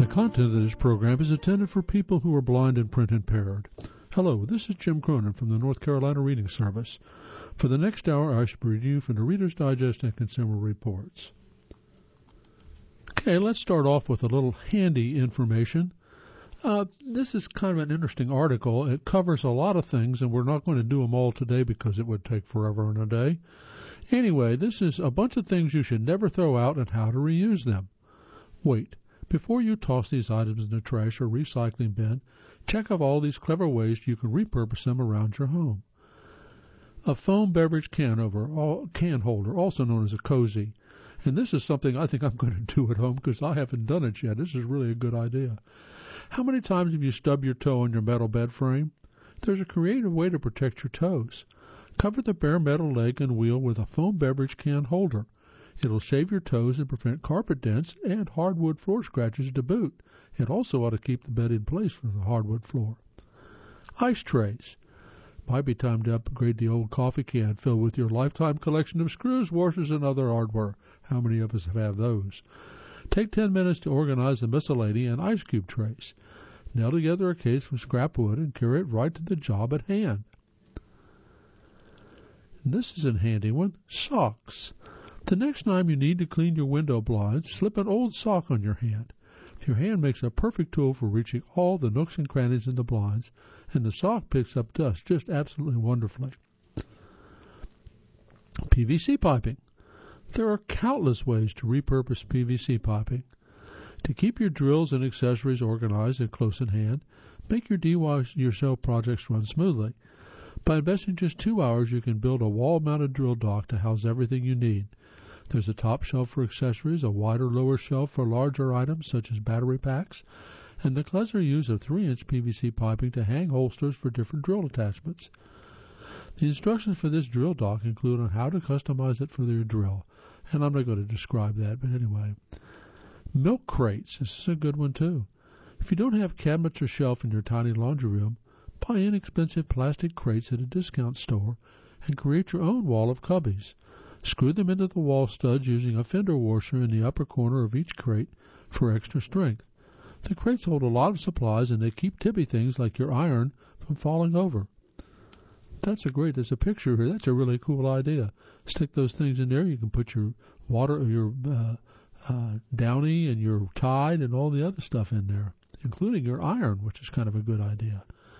The content of this program is intended for people who are blind and print impaired. Hello, this is Jim Cronin from the North Carolina Reading Service. For the next hour, I shall be reading from the Reader's Digest and Consumer Reports. Okay, let's start off with a little handy information. This is kind of an interesting article. It covers a lot of things, and we're not going to do them all today because it would take forever and a day. Anyway, this is a bunch of things you should never throw out and how to reuse them. Wait. Before you toss these items in the trash or recycling bin, check out all these clever ways you can repurpose them around your home. A foam beverage can holder, also known as a cozy. And this is something I think I'm going to do at home because I haven't done it yet. This is really a good idea. How many times have you stubbed your toe on your metal bed frame? There's a creative way to protect your toes. Cover the bare metal leg and wheel with a foam beverage can holder. It'll save your toes and prevent carpet dents and hardwood floor scratches to boot. It also ought to keep the bed in place for the hardwood floor. Ice trays. Might be time to upgrade the old coffee can filled with your lifetime collection of screws, washers, and other hardware. How many of us have those? Take 10 minutes to organize the miscellany and ice cube trays. Nail together a case from scrap wood and carry it right to the job at hand. And this is a handy one. Socks. The next time you need to clean your window blinds, slip an old sock on your hand. Your hand makes a perfect tool for reaching all the nooks and crannies in the blinds, and the sock picks up dust just absolutely wonderfully. PVC piping. There are countless ways to repurpose PVC piping. To keep your drills and accessories organized and close at hand, make your DIY-yourself projects run smoothly. By investing just 2 hours, you can build a wall-mounted drill dock to house everything you need. There's a top shelf for accessories, a wider lower shelf for larger items such as battery packs, and the clever use of 3-inch PVC piping to hang holsters for different drill attachments. The instructions for this drill dock include on how to customize it for your drill, and I'm not going to describe that, but anyway. Milk crates. This is a good one too. If you don't have cabinets or shelf in your tiny laundry room, buy inexpensive plastic crates at a discount store and create your own wall of cubbies. Screw them into the wall studs using a fender washer in the upper corner of each crate for extra strength. The crates hold a lot of supplies and they keep tippy things like your iron from falling over. There's a picture here. That's a really cool idea. Stick those things in there. You can put your water, your Downy and your Tide and all the other stuff in there, including your iron, which is kind of a good idea.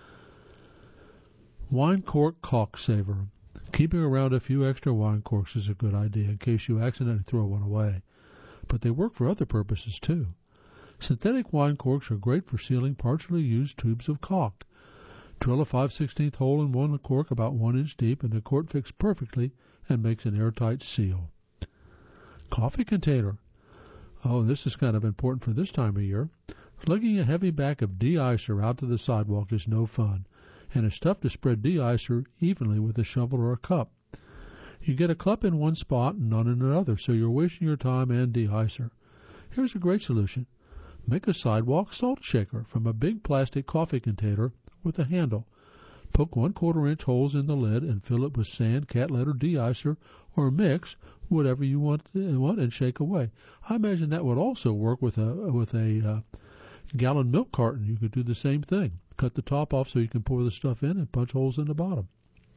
Wine cork caulk saver. Keeping around a few extra wine corks is a good idea in case you accidentally throw one away. But they work for other purposes too. Synthetic wine corks are great for sealing partially used tubes of caulk. Drill a 5/16 hole in one cork about 1 inch deep and the cork fits perfectly and makes an airtight seal. Coffee container. Oh, this is kind of important for this time of year. Lugging a heavy bag of de-icer out to the sidewalk is no fun, and it's tough to spread de-icer evenly with a shovel or a cup. You get a cup in one spot and none in another, so you're wasting your time and de-icer. Here's a great solution. Make a sidewalk salt shaker from a big plastic coffee container with a handle. Poke 1/4 inch holes in the lid and fill it with sand, cat litter, de-icer, or mix whatever you want and shake away. I imagine that would also work with a gallon milk carton. You could do the same thing. Cut the top off so you can pour the stuff in and punch holes in the bottom.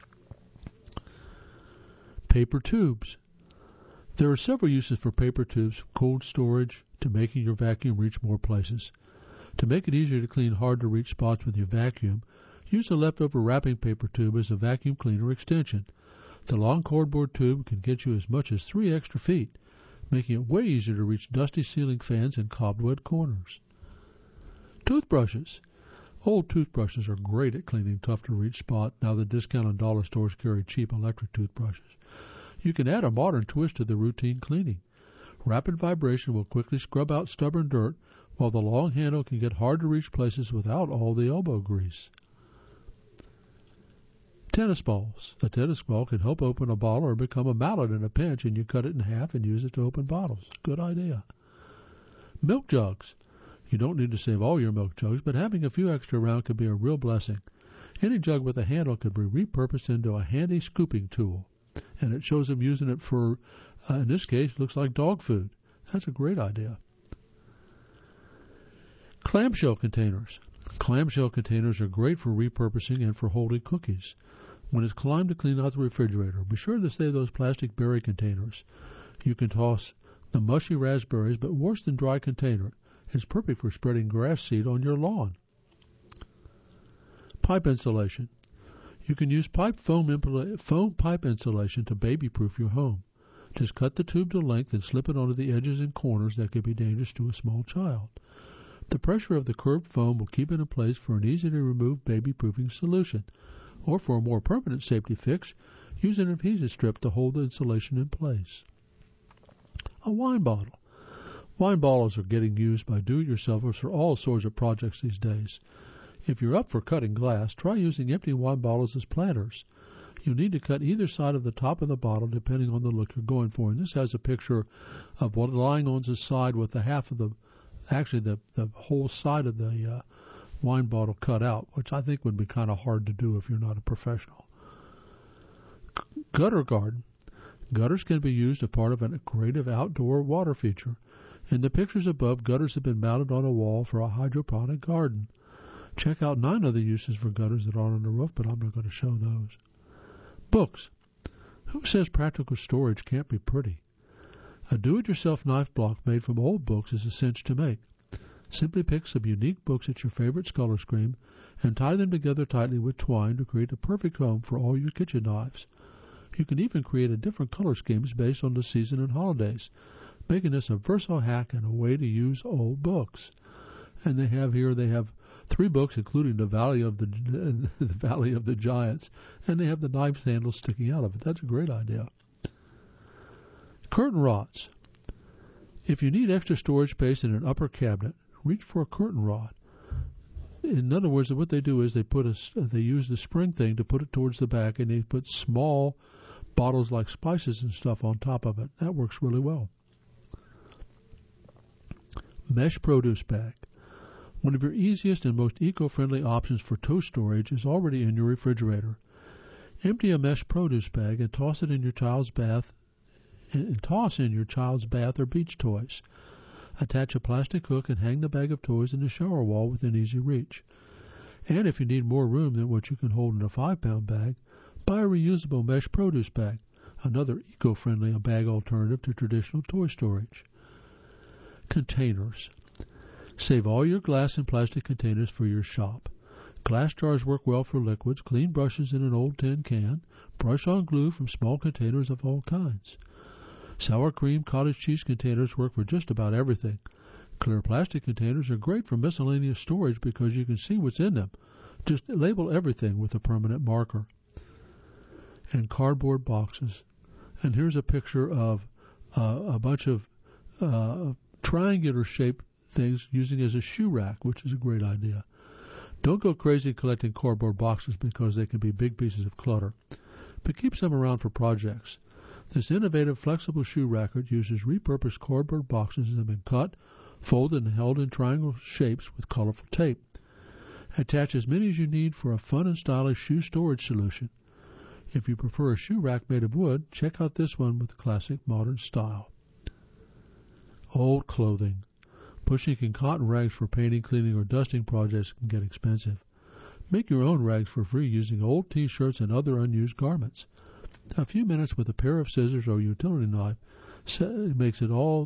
Paper tubes. There are several uses for paper tubes, cold storage, to making your vacuum reach more places. To make it easier to clean hard-to-reach spots with your vacuum, use a leftover wrapping paper tube as a vacuum cleaner extension. The long cardboard tube can get you as much as 3 extra feet, making it way easier to reach dusty ceiling fans and cobweb corners. Toothbrushes. Old toothbrushes are great at cleaning tough-to-reach spots now that discounted dollar stores carry cheap electric toothbrushes. You can add a modern twist to the routine cleaning. Rapid vibration will quickly scrub out stubborn dirt, while the long handle can get hard-to-reach places without all the elbow grease. Tennis balls. A tennis ball can help open a bottle or become a mallet in a pinch, and you cut it in half and use it to open bottles. Good idea. Milk jugs. You don't need to save all your milk jugs, but having a few extra around can be a real blessing. Any jug with a handle could be repurposed into a handy scooping tool. And it shows them using it for, in this case, looks like dog food. That's a great idea. Clamshell containers. Clamshell containers are great for repurposing and for holding cookies. When it's time to clean out the refrigerator, be sure to save those plastic berry containers. You can toss the mushy raspberries, but worse than dry container. It's perfect for spreading grass seed on your lawn. Pipe insulation. You can use foam pipe insulation to baby-proof your home. Just cut the tube to length and slip it onto the edges and corners that could be dangerous to a small child. The pressure of the curved foam will keep it in place for an easy-to-remove baby-proofing solution. Or for a more permanent safety fix, use an adhesive strip to hold the insulation in place. A wine bottle. Wine bottles are getting used by do-it-yourselfers for all sorts of projects these days. If you're up for cutting glass, try using empty wine bottles as planters. You need to cut either side of the top of the bottle depending on the look you're going for. And this has a picture of what lying on the side with the whole side of the wine bottle cut out, which I think would be kind of hard to do if you're not a professional. Gutter garden. Gutters can be used as part of a creative outdoor water feature. In the pictures above, gutters have been mounted on a wall for a hydroponic garden. Check out 9 other uses for gutters that aren't on the roof, but I'm not going to show those. Books. Who says practical storage can't be pretty? A do-it-yourself knife block made from old books is a cinch to make. Simply pick some unique books at your favorite color scheme and tie them together tightly with twine to create a perfect home for all your kitchen knives. You can even create a different color schemes based on the season and holidays, making this a versatile hack and a way to use old books. And they have 3 books, including the Valley of the Giants, and they have the knife handle sticking out of it. That's a great idea. Curtain rods. If you need extra storage space in an upper cabinet, reach for a curtain rod. In other words, what they do is they use the spring thing to put it towards the back, and they put small bottles like spices and stuff on top of it. That works really well. Mesh produce bag. One of your easiest and most eco-friendly options for toast storage is already in your refrigerator. Empty a mesh produce bag and toss in your child's bath or beach toys. Attach a plastic hook and hang the bag of toys in the shower wall within easy reach. And if you need more room than what you can hold in a 5-pound bag, buy a reusable mesh produce bag, another eco-friendly bag alternative to traditional toy storage. Containers. Save all your glass and plastic containers for your shop. Glass jars work well for liquids, clean brushes in an old tin can, brush-on glue from small containers of all kinds. Sour cream, cottage cheese containers work for just about everything. Clear plastic containers are great for miscellaneous storage because you can see what's in them. Just label everything with a permanent marker. And cardboard boxes. And here's a picture of a bunch of triangular-shaped things using as a shoe rack, which is a great idea. Don't go crazy collecting cardboard boxes because they can be big pieces of clutter, but keep some around for projects. This innovative flexible shoe racker uses repurposed cardboard boxes that have been cut, folded, and held in triangle shapes with colorful tape. Attach as many as you need for a fun and stylish shoe storage solution. If you prefer a shoe rack made of wood, check out this one with classic modern style. Old clothing. Pushing in cotton rags for painting, cleaning, or dusting projects can get expensive. Make your own rags for free using old T-shirts and other unused garments. A few minutes with a pair of scissors or utility knife is all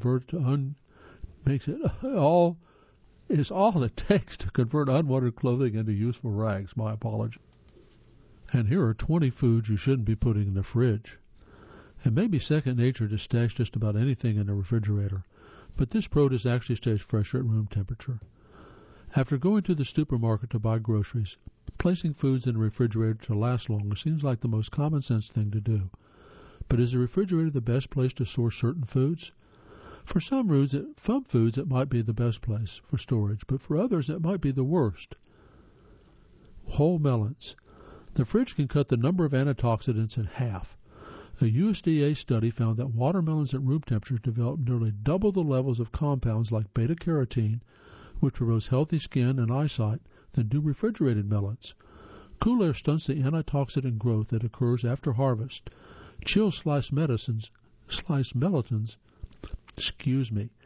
it takes to convert unwanted clothing into useful rags. My apologies. And here are 20 foods you shouldn't be putting in the fridge. It may be second nature to stash just about anything in the refrigerator, but this produce actually stays fresher at room temperature. After going to the supermarket to buy groceries, placing foods in the refrigerator to last longer seems like the most common sense thing to do. But is the refrigerator the best place to store certain foods? For some foods it might be the best place for storage, but for others it might be the worst. Whole melons. The fridge can cut the number of antioxidants in half. A USDA study found that watermelons at room temperature develop nearly double the levels of compounds like beta-carotene, which promotes healthy skin and eyesight, than do refrigerated melons. Cool air stunts the antioxidant growth that occurs after harvest. Chill sliced melons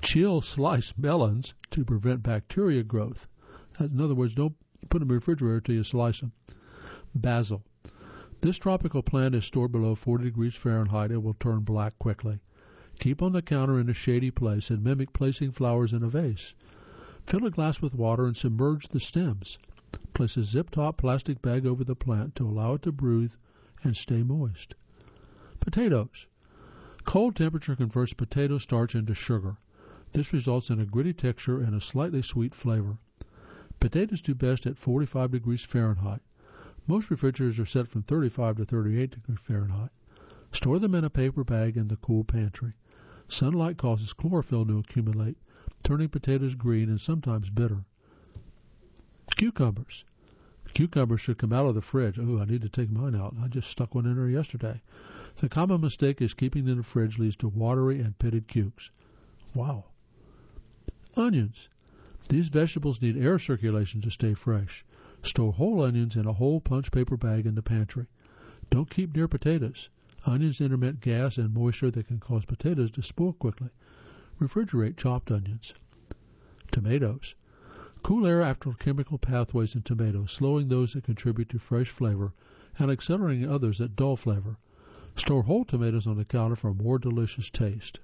Chill sliced melons to prevent bacteria growth. In other words, don't put them in the refrigerator till you slice them. Basil. This tropical plant is stored below 40 degrees Fahrenheit and will turn black quickly. Keep on the counter in a shady place and mimic placing flowers in a vase. Fill a glass with water and submerge the stems. Place a zip-top plastic bag over the plant to allow it to breathe and stay moist. Potatoes. Cold temperature converts potato starch into sugar. This results in a gritty texture and a slightly sweet flavor. Potatoes do best at 45 degrees Fahrenheit. Most refrigerators are set from 35 to 38 degrees Fahrenheit. Store them in a paper bag in the cool pantry. Sunlight causes chlorophyll to accumulate, turning potatoes green and sometimes bitter. Cucumbers. Cucumbers should come out of the fridge. Oh, I need to take mine out. I just stuck one in there yesterday. The common mistake is keeping them in the fridge leads to watery and pitted cukes. Wow. Onions. These vegetables need air circulation to stay fresh. Store whole onions in a whole punch paper bag in the pantry. Don't keep near potatoes. Onions intermit gas and moisture that can cause potatoes to spoil quickly. Refrigerate chopped onions. Tomatoes. Cool air after chemical pathways in tomatoes, slowing those that contribute to fresh flavor and accelerating others that dull flavor. Store whole tomatoes on the counter for a more delicious taste.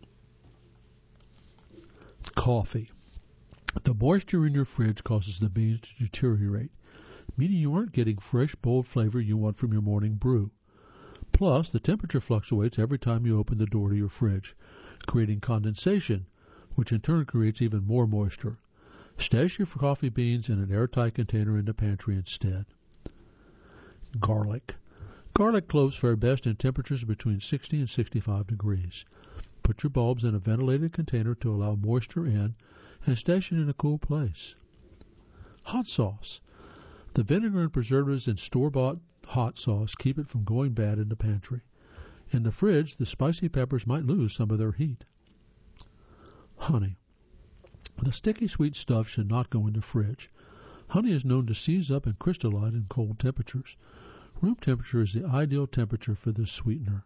Coffee. The moisture in your fridge causes the beans to deteriorate, meaning you aren't getting fresh, bold flavor you want from your morning brew. Plus, the temperature fluctuates every time you open the door to your fridge, creating condensation, which in turn creates even more moisture. Stash your coffee beans in an airtight container in the pantry instead. Garlic. Garlic cloves fare best in temperatures between 60 and 65 degrees. Put your bulbs in a ventilated container to allow moisture in and stash it in a cool place. Hot sauce. The vinegar and preservatives in store-bought hot sauce keep it from going bad in the pantry. In the fridge, the spicy peppers might lose some of their heat. Honey. The sticky sweet stuff should not go in the fridge. Honey is known to seize up and crystallize in cold temperatures. Room temperature is the ideal temperature for this sweetener.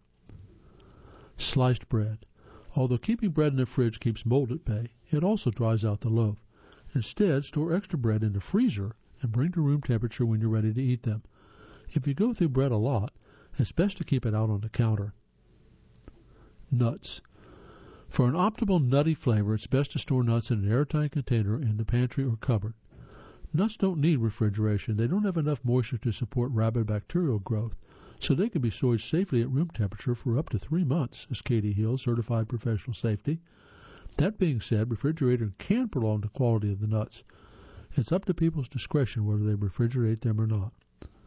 Sliced bread. Although keeping bread in the fridge keeps mold at bay, it also dries out the loaf. Instead, store extra bread in the freezer and bring to room temperature when you're ready to eat them. If you go through bread a lot, it's best to keep it out on the counter. Nuts. For an optimal nutty flavor, it's best to store nuts in an airtight container in the pantry or cupboard. Nuts don't need refrigeration. They don't have enough moisture to support rapid bacterial growth, so they can be stored safely at room temperature for up to 3 months, says Katie Hill, Certified Professional Safety. That being said, refrigeration can prolong the quality of the nuts. It's up to people's discretion whether they refrigerate them or not.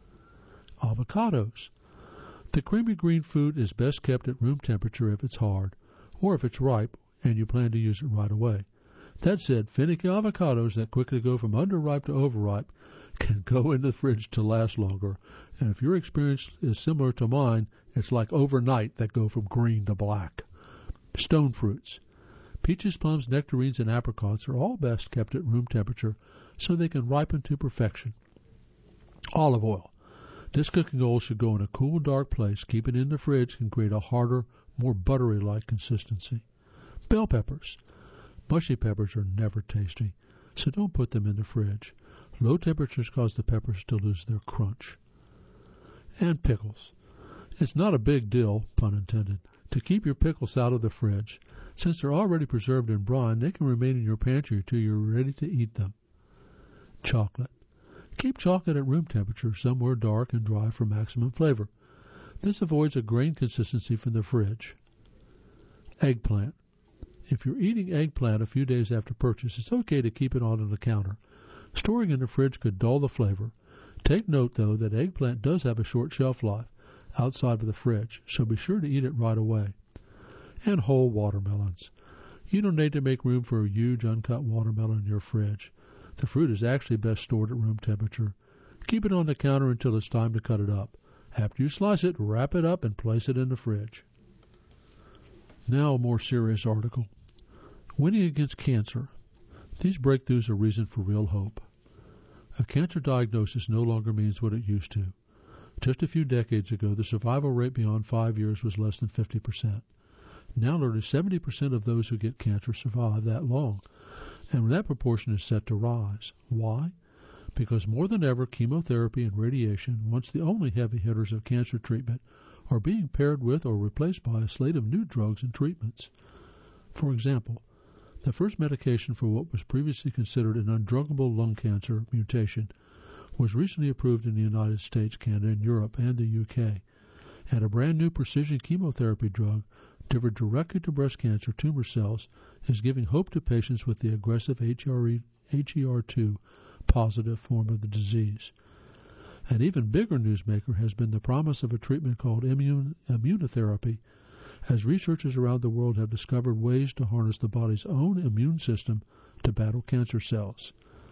Avocados. The creamy green fruit is best kept at room temperature if it's hard, or if it's ripe and you plan to use it right away. That said, finicky avocados that quickly go from underripe to overripe can go in the fridge to last longer, and if your experience is similar to mine, it's like overnight that go from green to black. Stone fruits. Peaches, plums, nectarines, and apricots are all best kept at room temperature so they can ripen to perfection. Olive oil. This cooking oil should go in a cool, dark place. Keep it in the fridge can create a harder, more buttery-like consistency. Bell peppers. Mushy peppers are never tasty, so don't put them in the fridge. Low temperatures cause the peppers to lose their crunch. And pickles. It's not a big deal, pun intended, to keep your pickles out of the fridge. Since they're already preserved in brine, they can remain in your pantry until you're ready to eat them. Chocolate. Keep chocolate at room temperature, somewhere dark and dry for maximum flavor. This avoids a grain consistency from the fridge. Eggplant. If you're eating eggplant a few days after purchase, it's okay to keep it on the counter. Storing in the fridge could dull the flavor. Take note, though, that eggplant does have a short shelf life outside of the fridge, so be sure to eat it right away. And whole watermelons. You don't need to make room for a huge uncut watermelon in your fridge. The fruit is actually best stored at room temperature. Keep it on the counter until it's time to cut it up. After you slice it, wrap it up and place it in the fridge. Now a more serious article. Winning against cancer. These breakthroughs are reason for real hope. A cancer diagnosis no longer means what it used to. Just a few decades ago, the survival rate beyond 5 years was less than 50%. Now nearly 70% of those who get cancer survive that long, and that proportion is set to rise. Why? Because more than ever, chemotherapy and radiation, once the only heavy hitters of cancer treatment, are being paired with or replaced by a slate of new drugs and treatments. For example, the first medication for what was previously considered an undruggable lung cancer mutation was recently approved in the United States, Canada, and Europe, and the UK, and a brand new precision chemotherapy drug delivered directly to breast cancer tumor cells is giving hope to patients with the aggressive HER2 positive form of the disease. An even bigger newsmaker has been the promise of a treatment called immunotherapy, as researchers around the world have discovered ways to harness the body's own immune system to battle cancer cells.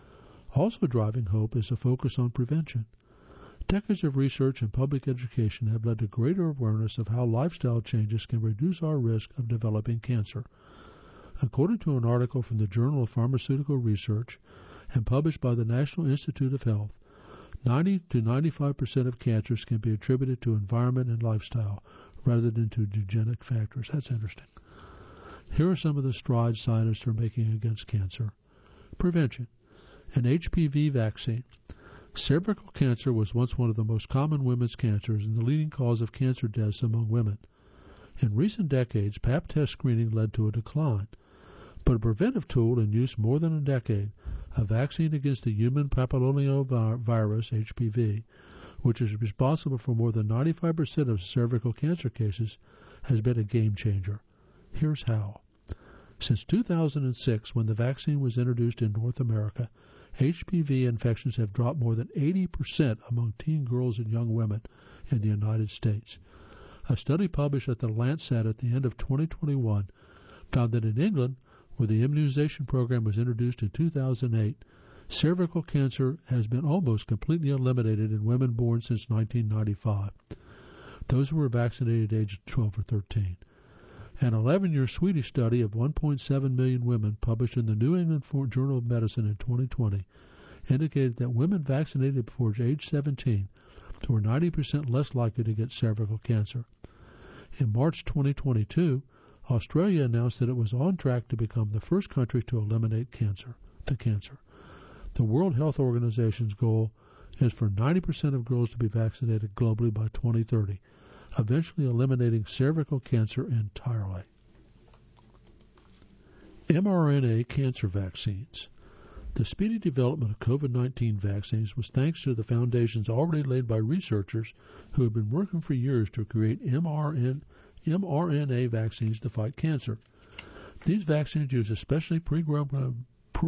Also driving hope is a focus on prevention. Decades of research and public education have led to greater awareness of how lifestyle changes can reduce our risk of developing cancer. According to an article from the Journal of Pharmaceutical Research and published by the National Institute of Health, 90 to 95% of cancers can be attributed to environment and lifestyle rather than to genetic factors. That's interesting. Here are some of the strides scientists are making against cancer. Prevention. An HPV vaccine. Cervical cancer was once one of the most common women's cancers and the leading cause of cancer deaths among women. In recent decades, Pap test screening led to a decline, but a preventive tool in use more than a decade, a vaccine against the human papillomavirus, HPV, which is responsible for more than 95% of cervical cancer cases, has been a game changer. Here's how. Since 2006, when the vaccine was introduced in North America, HPV infections have dropped more than 80% among teen girls and young women in the United States. A study published at the Lancet at the end of 2021 found that in England, where the immunization program was introduced in 2008, cervical cancer has been almost completely eliminated in women born since 1995, those who were vaccinated at age 12 or 13. An 11-year Swedish study of 1.7 million women published in the New England Journal of Medicine in 2020 indicated that women vaccinated before age 17 were 90% less likely to get cervical cancer. In March 2022, Australia announced that it was on track to become the first country to eliminate cancer. The World Health Organization's goal is for 90% of girls to be vaccinated globally by 2030, eventually eliminating cervical cancer entirely. mRNA cancer vaccines. The speedy development of COVID-19 vaccines was thanks to the foundations already laid by researchers who have been working for years to create mRNA vaccines to fight cancer. These vaccines use a specially programmed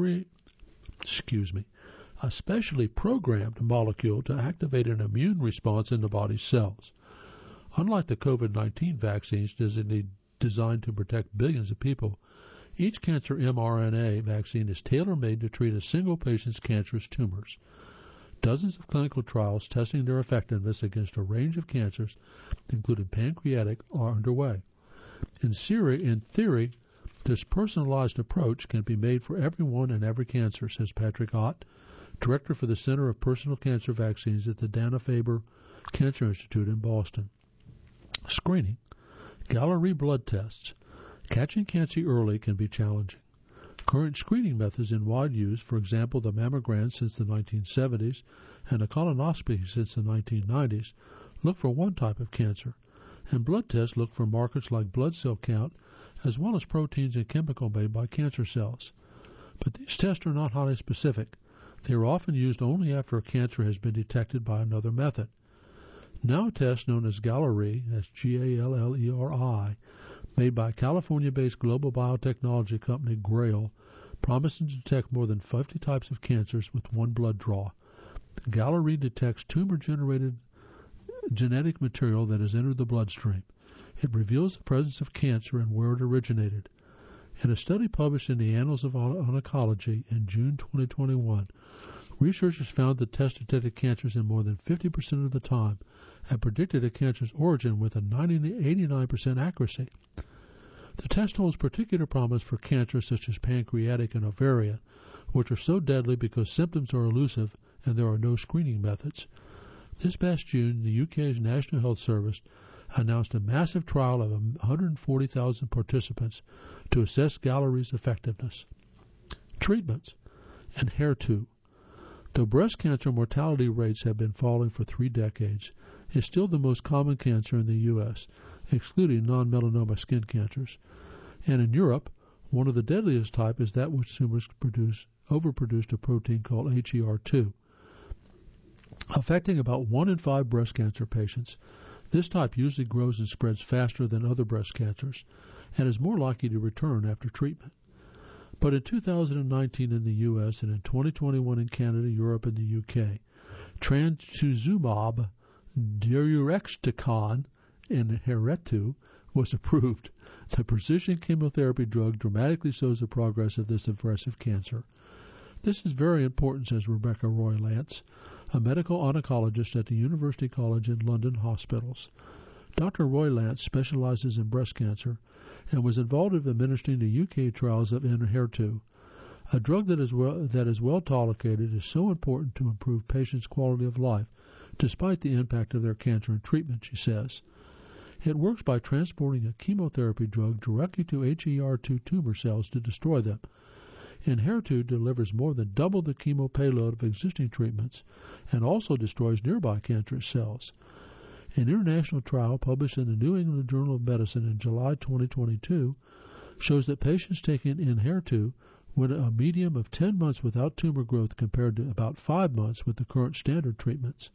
molecule to activate an immune response in the body's cells. Unlike the COVID-19 vaccines designed to protect billions of people, each cancer mRNA vaccine is tailor-made to treat a single patient's cancerous tumors. Dozens of clinical trials testing their effectiveness against a range of cancers, including pancreatic, are underway. In theory, this personalized approach can be made for everyone and every cancer, says Patrick Ott, director for the Center of Personal Cancer Vaccines at the Dana-Farber Cancer Institute in Boston. Screening. Galleri blood tests. Catching cancer early can be challenging. Current screening methods in wide use, for example, the mammogram since the 1970s and a colonoscopy since the 1990s, look for one type of cancer, and blood tests look for markers like blood cell count as well as proteins and chemicals made by cancer cells. But these tests are not highly specific. They are often used only after a cancer has been detected by another method. Now a test known as Galleri, that's Galleri, made by California-based global biotechnology company Grail, promises to detect more than 50 types of cancers with one blood draw. Galleri detects tumor-generated genetic material that has entered the bloodstream. It reveals the presence of cancer and where it originated. In a study published in the Annals of Oncology in June 2021, researchers found the test detected cancers in more than 50% of the time and predicted a cancer's origin with a 89% accuracy. The test holds particular promise for cancers such as pancreatic and ovarian, which are so deadly because symptoms are elusive and there are no screening methods. This past June, the UK's National Health Service announced a massive trial of 140,000 participants to assess Gallerie's effectiveness. Treatments. Enhertu. Though breast cancer mortality rates have been falling for 3 decades, it's still the most common cancer in the U.S., excluding non-melanoma skin cancers. And in Europe, one of the deadliest type is that which tumors overproduce a protein called HER2. Affecting about 1 in 5 breast cancer patients, this type usually grows and spreads faster than other breast cancers and is more likely to return after treatment. But in 2019 in the U.S. and in 2021 in Canada, Europe, and the U.K., trastuzumab deruxtecan Enhertu was approved. The precision chemotherapy drug dramatically slows the progress of this aggressive cancer. This is very important, says Rebecca Roy-Lance, a medical oncologist at the University College in London Hospitals. Dr. Roy-Lance specializes in breast cancer and was involved in administering the UK trials of Enhertu. A drug that is well tolerated is so important to improve patients' quality of life, despite the impact of their cancer and treatment, she says. It works by transporting a chemotherapy drug directly to HER2 tumor cells to destroy them. Enhertu delivers more than double the chemo payload of existing treatments and also destroys nearby cancerous cells. An international trial published in the New England Journal of Medicine in July 2022 shows that patients taking Enhertu went a median of 10 months without tumor growth compared to about 5 months with the current standard treatments.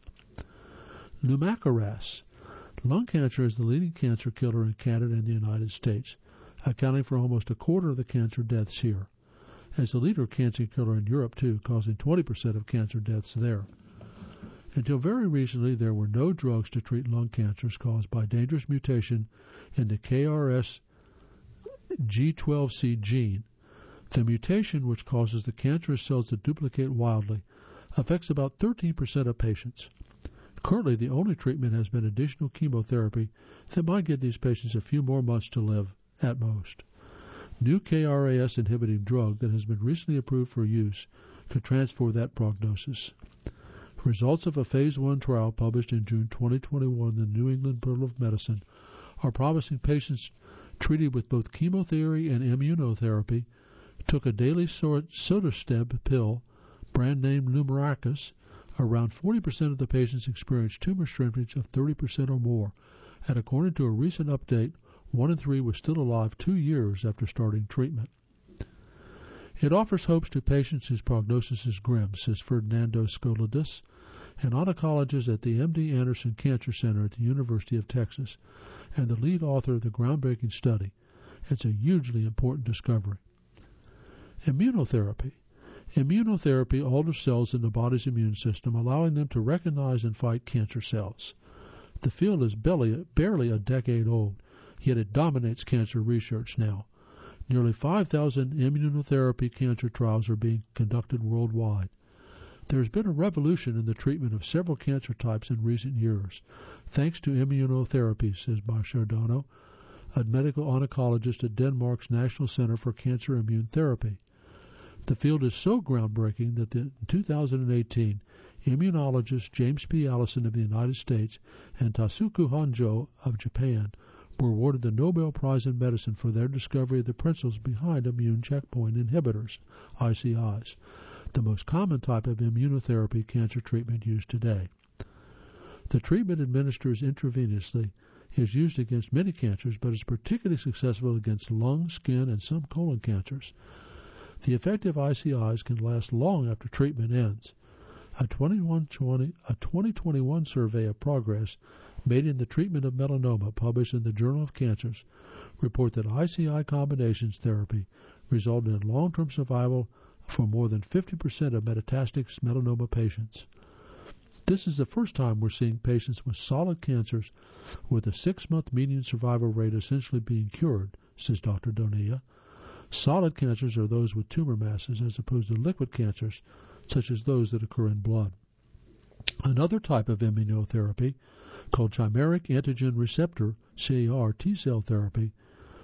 Lumakras. Lung cancer is the leading cancer killer in Canada and the United States, accounting for almost a quarter of the cancer deaths here. As the leader cancer killer in Europe, too, causing 20% of cancer deaths there. Until very recently, there were no drugs to treat lung cancers caused by dangerous mutation in the KRAS G12C gene. The mutation, which causes the cancerous cells to duplicate wildly, affects about 13% of patients. Currently, the only treatment has been additional chemotherapy that might give these patients a few more months to live, at most. New KRAS inhibiting drug that has been recently approved for use could transform that prognosis. Results of a phase 1 trial published in June 2021 in the New England Journal of Medicine are promising patients treated with both chemotherapy and immunotherapy took a daily sotatercept pill, brand name Lumakras. Around 40% of the patients experienced tumor shrinkage of 30% or more, and according to a recent update, 1 in 3 was still alive 2 years after starting treatment. It offers hopes to patients whose prognosis is grim, says Fernando Scolidis, an oncologist at the MD Anderson Cancer Center at the University of Texas, and the lead author of the groundbreaking study. It's a hugely important discovery. Immunotherapy. Immunotherapy alters cells in the body's immune system, allowing them to recognize and fight cancer cells. The field is barely a decade old, yet it dominates cancer research now. Nearly 5,000 immunotherapy cancer trials are being conducted worldwide. There has been a revolution in the treatment of several cancer types in recent years, thanks to immunotherapy, says Bashar Dono, a medical oncologist at Denmark's National Center for Cancer Immune Therapy. The field is so groundbreaking that in 2018, immunologist James P. Allison of the United States and Tasuku Honjo of Japan were awarded the Nobel Prize in Medicine for their discovery of the principles behind immune checkpoint inhibitors, ICIs, the most common type of immunotherapy cancer treatment used today. The treatment administered intravenously is used against many cancers, but is particularly successful against lung, skin, and some colon cancers. The effective ICIs can last long after treatment ends. A 2021 survey of progress made in the treatment of melanoma published in the Journal of Cancers report that ICI combinations therapy resulted in long-term survival for more than 50% of metastatic melanoma patients. This is the first time we're seeing patients with solid cancers with a 6-month median survival rate essentially being cured, says Dr. Donia. Solid cancers are those with tumor masses as opposed to liquid cancers, such as those that occur in blood. Another type of immunotherapy, called chimeric antigen receptor, CAR T-cell therapy,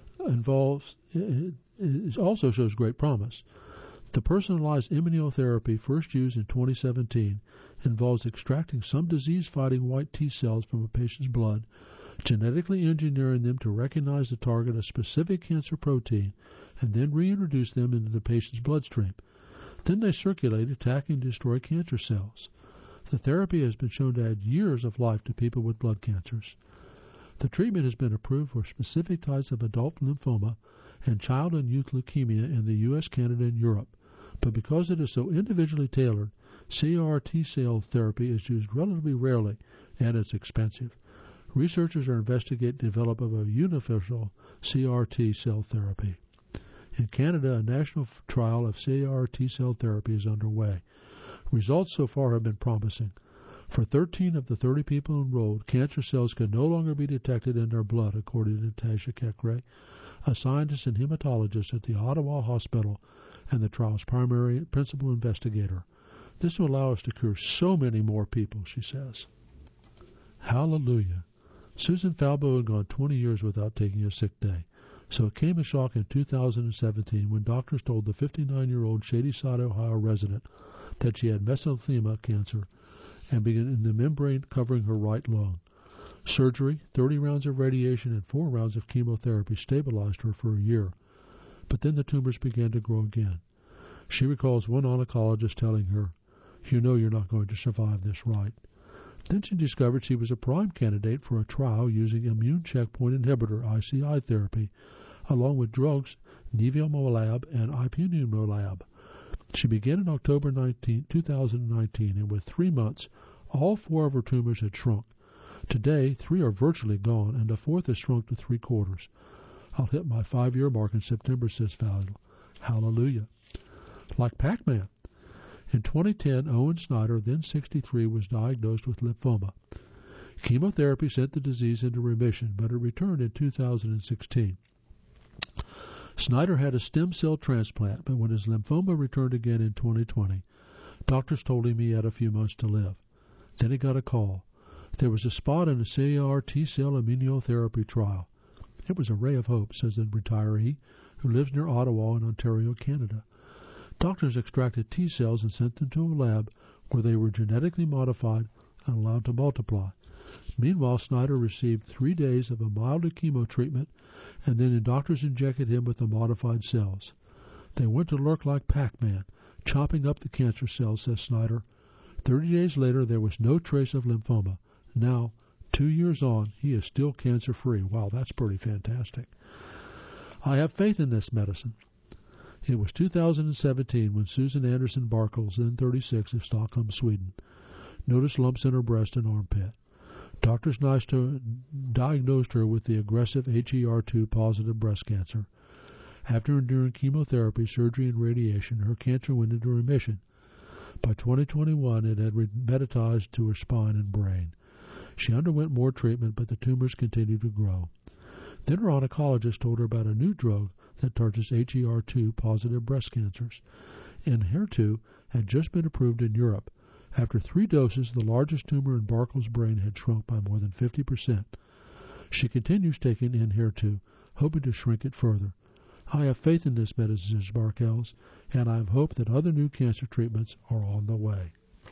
also shows great promise. The personalized immunotherapy first used in 2017 involves extracting some disease-fighting white T cells from a patient's blood genetically engineering them to recognize the target of a specific cancer protein and then reintroduce them into the patient's bloodstream. Then they circulate, attack and destroy cancer cells. The therapy has been shown to add years of life to people with blood cancers. The treatment has been approved for specific types of adult lymphoma and child and youth leukemia in the U.S., Canada, and Europe. But because it is so individually tailored, CAR T-cell therapy is used relatively rarely, and it's expensive. Researchers are investigating the development of a universal CAR T-cell therapy. In Canada, a national trial of CAR T-cell therapy is underway. Results so far have been promising. For 13 of the 30 people enrolled, cancer cells can no longer be detected in their blood, according to Tasha Kekre, a scientist and hematologist at the Ottawa Hospital and the trial's principal investigator. This will allow us to cure so many more people, she says. Hallelujah. Susan Falbo had gone 20 years without taking a sick day. So it came as a shock in 2017 when doctors told the 59-year-old Shadyside, Ohio resident that she had mesothelioma cancer and began in the membrane covering her right lung. Surgery, 30 rounds of radiation, and 4 rounds of chemotherapy stabilized her for a year. But then the tumors began to grow again. She recalls one oncologist telling her, "You know you're not going to survive this, right?" Then she discovered she was a prime candidate for a trial using immune checkpoint inhibitor, ICI therapy, along with drugs nivolumab and ipilimumab. She began in October 2019, and with 3 months, all 4 of her tumors had shrunk. Today, 3 are virtually gone, and the 4th has shrunk to 3/4. I'll hit my 5-year mark in September, says Falbo. Hallelujah. Like Pac-Man. In 2010, Owen Snyder, then 63, was diagnosed with lymphoma. Chemotherapy sent the disease into remission, but it returned in 2016. Snyder had a stem cell transplant, but when his lymphoma returned again in 2020, doctors told him he had a few months to live. Then he got a call. There was a spot in a CAR T-cell immunotherapy trial. It was a ray of hope, says a retiree who lives near Ottawa in Ontario, Canada. Doctors extracted T-cells and sent them to a lab where they were genetically modified and allowed to multiply. Meanwhile, Snyder received 3 days of a mild chemo treatment, and then the doctors injected him with the modified cells. They went to work like Pac-Man, chopping up the cancer cells, says Snyder. 30 days later, there was no trace of lymphoma. Now, 2 years on, he is still cancer-free. Wow, that's pretty fantastic. I have faith in this medicine. It was 2017 when Susan Anderson Barkels, then 36, of Stockholm, Sweden, noticed lumps in her breast and armpit. Doctors diagnosed her with the aggressive HER2 positive breast cancer. After enduring chemotherapy, surgery, and radiation, her cancer went into remission. By 2021, it had metastasized to her spine and brain. She underwent more treatment, but the tumors continued to grow. Then her oncologist told her about a new drug that targets HER2 positive breast cancers. Enhertu had just been approved in Europe. After 3 doses, the largest tumor in Barkels' brain had shrunk by more than 50%. She continues taking Enhertu, hoping to shrink it further. I have faith in this medicine, says Barkels, and I have hope that other new cancer treatments are on the way.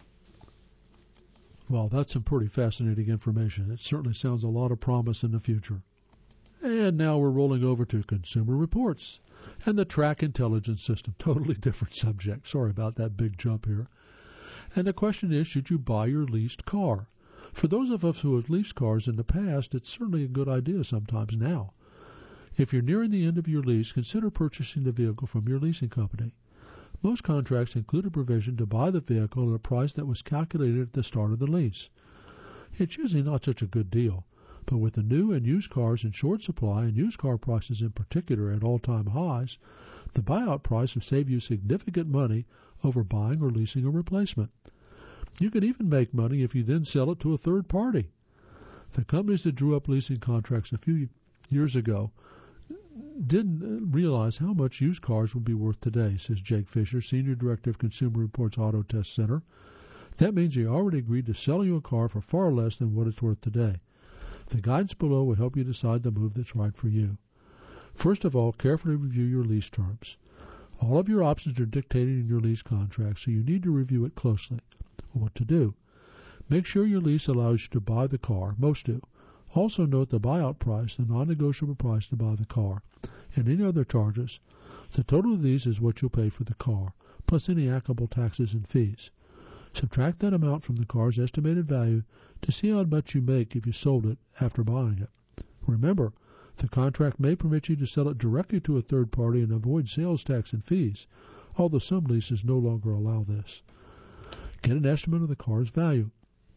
Well, that's some pretty fascinating information. It certainly sounds a lot of promise in the future. And now we're rolling over to Consumer Reports and the Track Intelligence System. Totally different subject. Sorry about that big jump here. And the question is, should you buy your leased car? For those of us who have leased cars in the past, it's certainly a good idea sometimes now. If you're nearing the end of your lease, consider purchasing the vehicle from your leasing company. Most contracts include a provision to buy the vehicle at a price that was calculated at the start of the lease. It's usually not such a good deal, but with the new and used cars in short supply, and used car prices in particular at all-time highs, the buyout price will save you significant money over buying or leasing a replacement. You can even make money if you then sell it to a third party. The companies that drew up leasing contracts a few years ago didn't realize how much used cars would be worth today, says Jake Fisher, Senior Director of Consumer Reports Auto Test Center. That means they already agreed to sell you a car for far less than what it's worth today. The guidance below will help you decide the move that's right for you. First of all, carefully review your lease terms. All of your options are dictated in your lease contract, so you need to review it closely. What to do? Make sure your lease allows you to buy the car. Most do. Also note the buyout price, the non-negotiable price to buy the car, and any other charges. The total of these is what you'll pay for the car, plus any applicable taxes and fees. Subtract that amount from the car's estimated value to see how much you make if you sold it after buying it. Remember, the contract may permit you to sell it directly to a third party and avoid sales tax and fees, although some leases no longer allow this. Get an estimate of the car's value.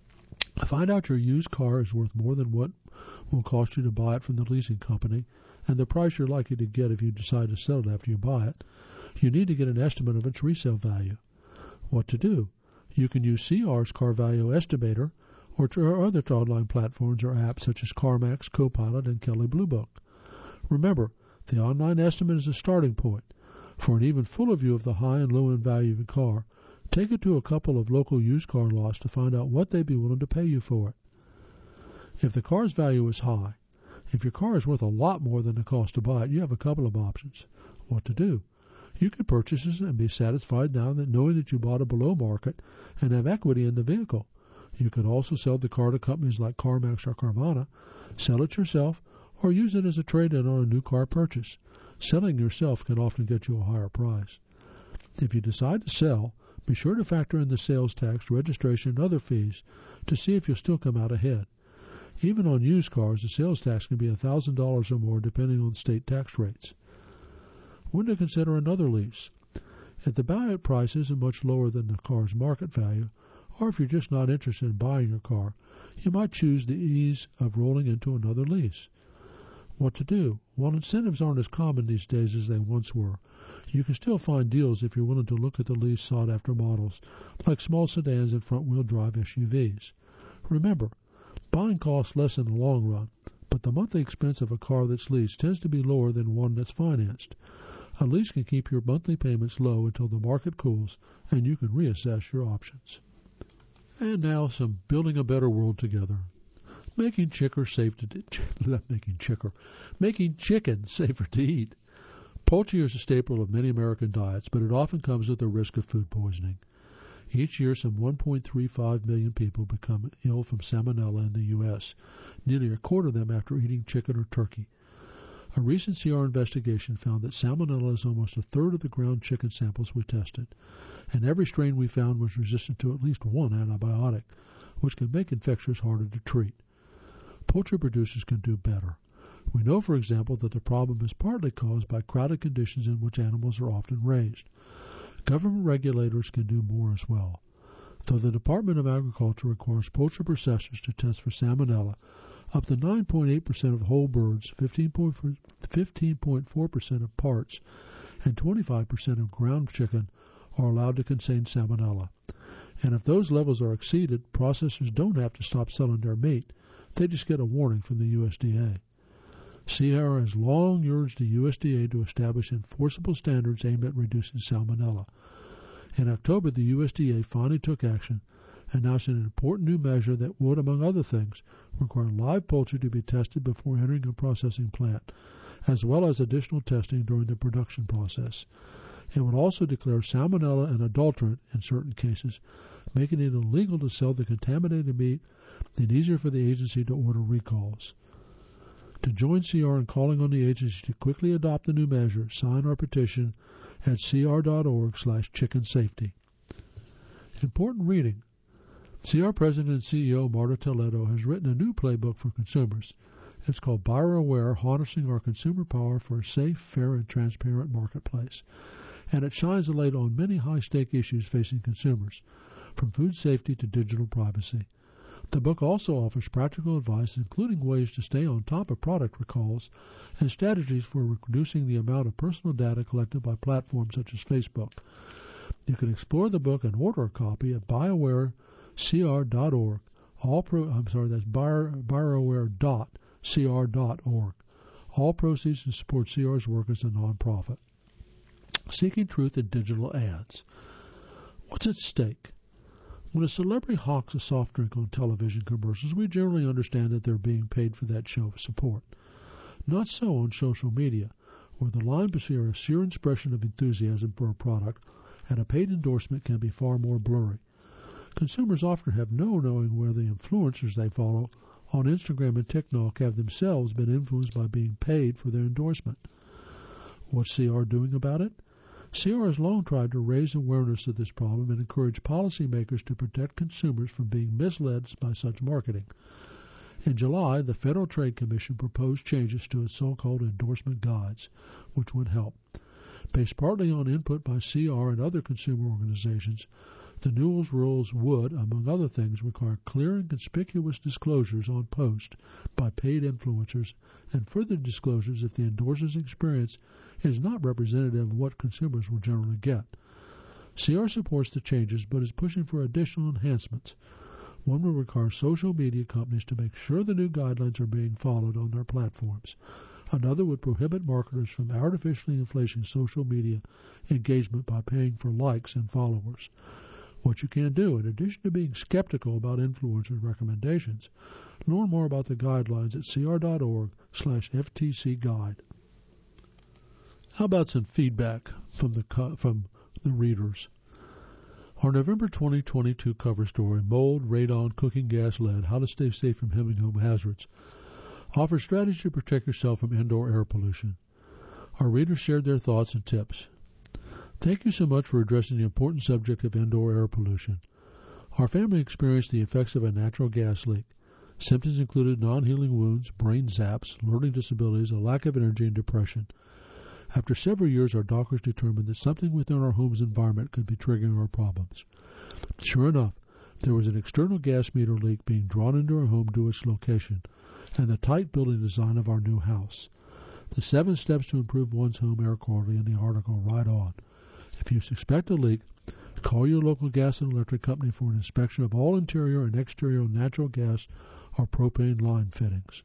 Find out your used car is worth more than what will cost you to buy it from the leasing company and the price you're likely to get if you decide to sell it after you buy it. You need to get an estimate of its resale value. What to do? You can use CR's Car Value Estimator or other online platforms or apps such as CarMax, Copilot, and Kelley Blue Book. Remember, the online estimate is a starting point. For an even fuller view of the high and low end value of your car, take it to a couple of local used car lots to find out what they'd be willing to pay you for it. If the car's value is high, if your car is worth a lot more than the cost to buy it, you have a couple of options. What to do? You can purchase it and be satisfied now that knowing that you bought it below market and have equity in the vehicle. You could also sell the car to companies like CarMax or Carvana, sell it yourself, or use it as a trade-in on a new car purchase. Selling yourself can often get you a higher price. If you decide to sell, be sure to factor in the sales tax, registration, and other fees to see if you'll still come out ahead. Even on used cars, the sales tax can be $1,000 or more depending on state tax rates. When to consider another lease. If the buyout price isn't much lower than the car's market value, or if you're just not interested in buying your car, you might choose the ease of rolling into another lease. What to do? While incentives aren't as common these days as they once were, you can still find deals if you're willing to look at the least sought-after models, like small sedans and front-wheel drive SUVs. Remember, buying costs less in the long run, but the monthly expense of a car that's leased tends to be lower than one that's financed. A lease can keep your monthly payments low until the market cools and you can reassess your options. And now some building a better world together. Making chicken safer to eat. Poultry is a staple of many American diets, but it often comes with the risk of food poisoning. Each year, some 1.35 million people become ill from salmonella in the U.S., nearly a quarter of them after eating chicken or turkey. A recent CR investigation found that salmonella is almost a third of the ground chicken samples we tested, and every strain we found was resistant to at least one antibiotic, which can make infections harder to treat. Poultry producers can do better. We know, for example, that the problem is partly caused by crowded conditions in which animals are often raised. Government regulators can do more as well. Though the Department of Agriculture requires poultry processors to test for salmonella, up to 9.8% of whole birds, 15.4% of parts, and 25% of ground chicken are allowed to contain salmonella. And if those levels are exceeded, processors don't have to stop selling their meat. They just get a warning from the USDA. CR has long urged the USDA to establish enforceable standards aimed at reducing salmonella. In October, the USDA finally took action, announcing an important new measure that would, among other things, require live poultry to be tested before entering a processing plant, as well as additional testing during the production process. It would also declare salmonella an adulterant in certain cases, making it illegal to sell the contaminated meat and easier for the agency to order recalls. To join CR in calling on the agency to quickly adopt the new measure, sign our petition at cr.org/chickensafety. Important reading. CR President and CEO Marta Toledo has written a new playbook for consumers. It's called Buyer Aware, Harnessing Our Consumer Power for a Safe, Fair, and Transparent Marketplace. And it shines a light on many high-stake issues facing consumers, from food safety to digital privacy. The book also offers practical advice, including ways to stay on top of product recalls and strategies for reducing the amount of personal data collected by platforms such as Facebook. You can explore the book and order a copy at buyaware.cr.org. That's buyaware.cr.org. All proceeds to support CR's work as a nonprofit. Seeking truth in digital ads. What's at stake? When a celebrity hawks a soft drink on television commercials, we generally understand that they're being paid for that show of support. Not so on social media, where the line between a sheer expression of enthusiasm for a product and a paid endorsement can be far more blurry. Consumers often have no knowing whether the influencers they follow on Instagram and TikTok have themselves been influenced by being paid for their endorsement. What's CR doing about it? CR has long tried to raise awareness of this problem and encourage policymakers to protect consumers from being misled by such marketing. In July, the Federal Trade Commission proposed changes to its so-called endorsement guides, which would help. Based partly on input by CR and other consumer organizations, the new rules would, among other things, require clear and conspicuous disclosures on post by paid influencers and further disclosures if the endorser's experience is not representative of what consumers will generally get. CR supports the changes but is pushing for additional enhancements. One would require social media companies to make sure the new guidelines are being followed on their platforms. Another would prohibit marketers from artificially inflating social media engagement by paying for likes and followers. What you can do, in addition to being skeptical about influencers' recommendations, learn more about the guidelines at cr.org/FTC-guide. How about some feedback from the readers? Our November 2022 cover story, Mold, Radon, Cooking Gas, Lead, How to Stay Safe from Home Hazards, offers strategies to protect yourself from indoor air pollution. Our readers shared their thoughts and tips. Thank you so much for addressing the important subject of indoor air pollution. Our family experienced the effects of a natural gas leak. Symptoms included non-healing wounds, brain zaps, learning disabilities, a lack of energy, and depression. After several years, our doctors determined that something within our home's environment could be triggering our problems. Sure enough, there was an external gas meter leak being drawn into our home due to its location and the tight building design of our new house. The 7 steps to improve one's home air quality in the article right on. If you suspect a leak, call your local gas and electric company for an inspection of all interior and exterior natural gas or propane line fittings.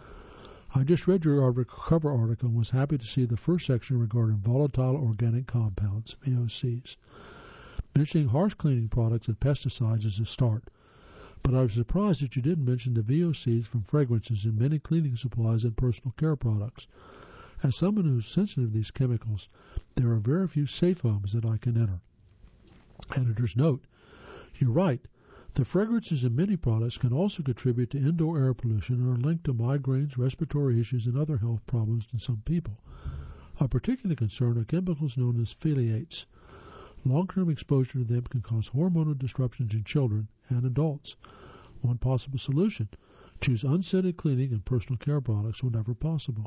I just read your cover article and was happy to see the first section regarding volatile organic compounds, VOCs. Mentioning harsh cleaning products and pesticides is a start, but I was surprised that you didn't mention the VOCs from fragrances in many cleaning supplies and personal care products. As someone who's sensitive to these chemicals, there are very few safe homes that I can enter. Editor's note, you're right. The fragrances in many products can also contribute to indoor air pollution and are linked to migraines, respiratory issues, and other health problems in some people. Of particular concern are chemicals known as phthalates. Long-term exposure to them can cause hormonal disruptions in children and adults. One possible solution, choose unscented cleaning and personal care products whenever possible.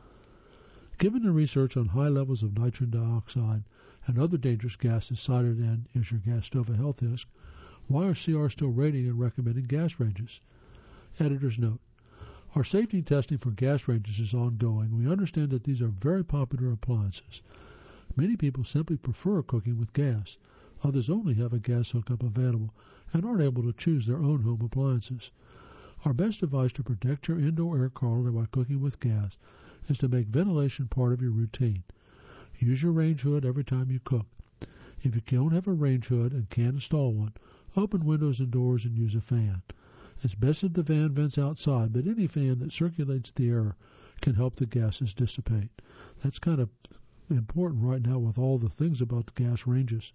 Given the research on high levels of nitrogen dioxide and other dangerous gases cited in Is Your Gas Stove a Health Risk, why are CR still rating and recommending gas ranges? Editor's note, our safety testing for gas ranges is ongoing. We understand that these are very popular appliances. Many people simply prefer cooking with gas. Others only have a gas hookup available and aren't able to choose their own home appliances. Our best advice to protect your indoor air quality while cooking with gas is to make ventilation part of your routine. Use your range hood every time you cook. If you don't have a range hood and can't install one, open windows and doors and use a fan. It's best if the fan vents outside, but any fan that circulates the air can help the gases dissipate. That's kind of important right now with all the things about the gas ranges.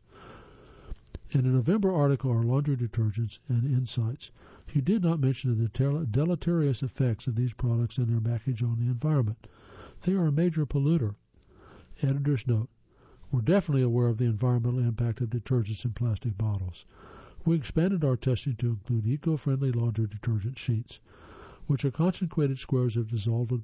In a November article on laundry detergents and insights, you did not mention the deleterious effects of these products and their package on the environment. They are a major polluter. Editor's note, we're definitely aware of the environmental impact of detergents in plastic bottles. We expanded our testing to include eco-friendly laundry detergent sheets, which are concentrated squares of dissolvable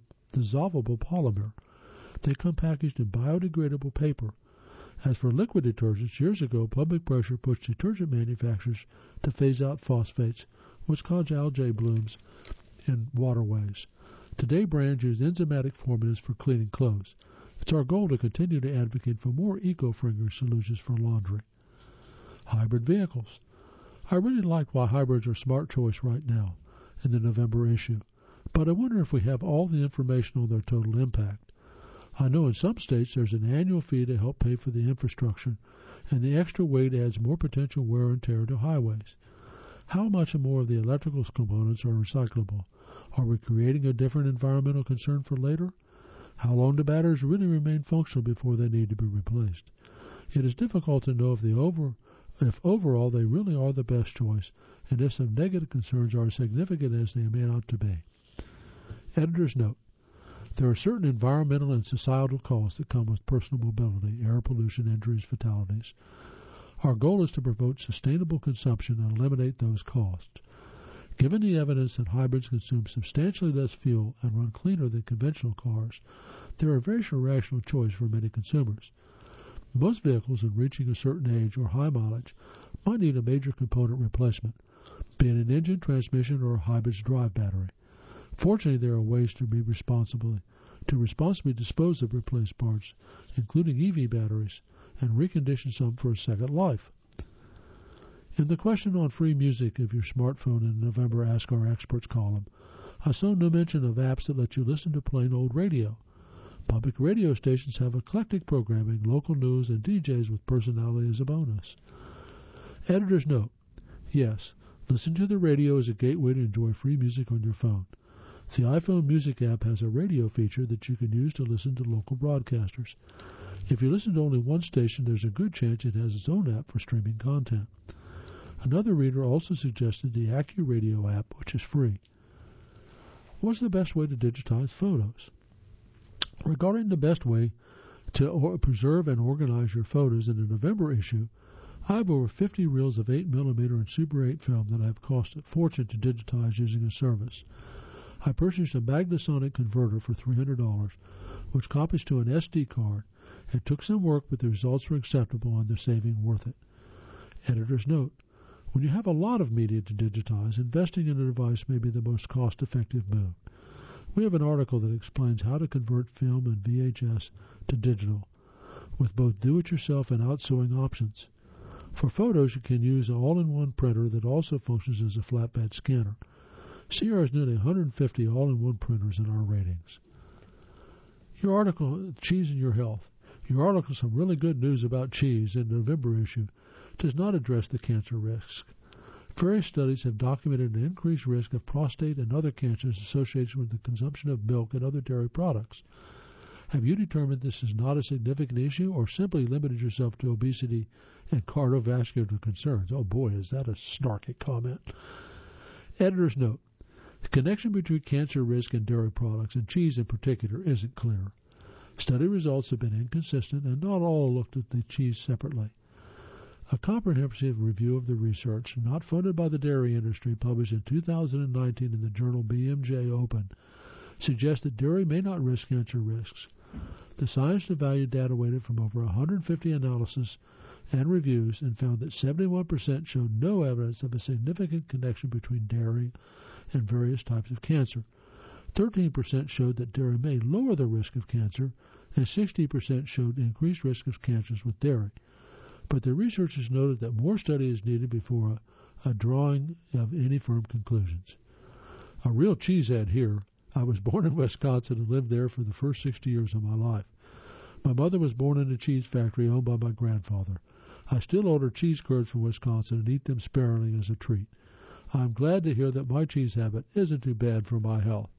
polymer. They come packaged in biodegradable paper. As for liquid detergents, years ago, public pressure pushed detergent manufacturers to phase out phosphates, which cause algae blooms in waterways. Today, brands use enzymatic formulas for cleaning clothes. It's our goal to continue to advocate for more eco-friendly solutions for laundry. Hybrid vehicles. I really like why hybrids are a smart choice right now in the November issue, but I wonder if we have all the information on their total impact. I know in some states there's an annual fee to help pay for the infrastructure, and the extra weight adds more potential wear and tear to highways. How much more of the electrical components are recyclable? Are we creating a different environmental concern for later? How long do batteries really remain functional before they need to be replaced? It is difficult to know if overall they really are the best choice, and if some negative concerns are as significant as they may out to be. Editor's note: there are certain environmental and societal costs that come with personal mobility, air pollution, injuries, fatalities. Our goal is to promote sustainable consumption and eliminate those costs. Given the evidence that hybrids consume substantially less fuel and run cleaner than conventional cars, they are a very rational choice for many consumers. Most vehicles in reaching a certain age or high mileage might need a major component replacement, be it an engine, transmission, or a hybrid's drive battery. Fortunately, there are ways to responsibly dispose of replaced parts, including EV batteries, and recondition some for a second life. In the question on free music of your smartphone in November Ask Our Experts column, I saw no mention of apps that let you listen to plain old radio. Public radio stations have eclectic programming, local news, and DJs with personality as a bonus. Editor's note: yes, listen to the radio as a gateway to enjoy free music on your phone. The iPhone Music app has a radio feature that you can use to listen to local broadcasters. If you listen to only one station, there's a good chance it has its own app for streaming content. Another reader also suggested the AccuRadio app, which is free. What's the best way to digitize photos? Regarding the best way to preserve and organize your photos in the November issue, I have over 50 reels of 8mm and Super 8 film that have cost a fortune to digitize using a service. I purchased a Magnasonic converter for $300, which copies to an SD card. It took some work, but the results were acceptable and the saving worth it. Editor's note: when you have a lot of media to digitize, investing in a device may be the most cost-effective move. We have an article that explains how to convert film and VHS to digital, with both do-it-yourself and outsewing options. For photos, you can use an all-in-one printer that also functions as a flatbed scanner. See ours nearly 150 all-in-one printers in our ratings. Your article, Cheese and Your Health. Your article, Some Really Good News About Cheese, in the November issue, does not address the cancer risks. Various studies have documented an increased risk of prostate and other cancers associated with the consumption of milk and other dairy products. Have you determined this is not a significant issue, or simply limited yourself to obesity and cardiovascular concerns? Oh boy, is that a snarky comment. Editor's note: the connection between cancer risk and dairy products, and cheese in particular, isn't clear. Study results have been inconsistent, and not all looked at the cheese separately. A comprehensive review of the research, not funded by the dairy industry, published in 2019 in the journal BMJ Open, suggests that dairy may not risk cancer risks. The science evaluated data weighted from over 150 analyses and reviews and found that 71% showed no evidence of a significant connection between dairy and various types of cancer. 13% showed that dairy may lower the risk of cancer, and 60% showed increased risk of cancers with dairy. But the researchers noted that more study is needed before a drawing of any firm conclusions. A real cheesehead here. I was born in Wisconsin and lived there for the first 60 years of my life. My mother was born in a cheese factory owned by my grandfather. I still order cheese curds from Wisconsin and eat them sparingly as a treat. I am glad to hear that my cheese habit isn't too bad for my health.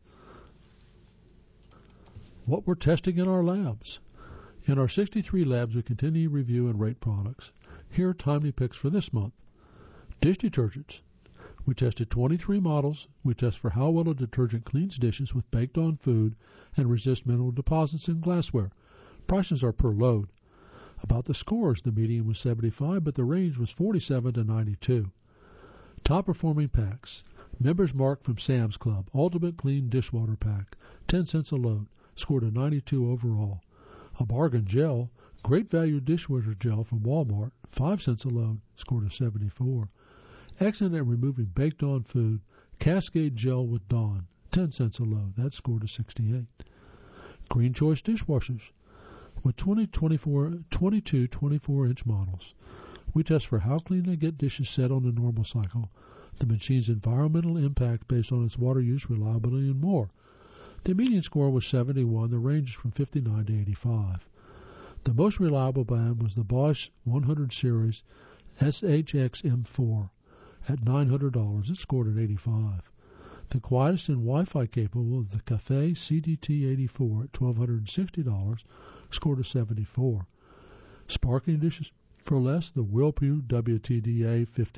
What we're testing in our labs. In our 63 labs, we continue to review and rate products. Here are timely picks for this month. Dish detergents. We tested 23 models. We test for how well a detergent cleans dishes with baked-on food and resists mineral deposits in glassware. Prices are per load. About the scores, the median was 75, but the range was 47 to 92. Top-performing packs. Members Mark from Sam's Club, Ultimate Clean Dishwater Pack, 10 cents a load, scored a 92 overall. A bargain gel, Great Value Dishwasher Gel from Walmart, 5 cents a load, scored a 74. Excellent at removing baked-on food, Cascade Gel with Dawn, 10 cents a load, that scored a 68. Green Choice Dishwashers, with 22 24-inch models. We test for how clean they get dishes set on the normal cycle, the machine's environmental impact based on its water use, reliability, and more. The median score was 71. The range is from 59 to 85. The most reliable brand was the Bosch 100 Series SHX M4 at $900. It scored an 85. The quietest and Wi-Fi capable was the Cafe CDT84 at $1,260, scored a 74. Sparkling dishes for less, the Whirlpool WTDA 50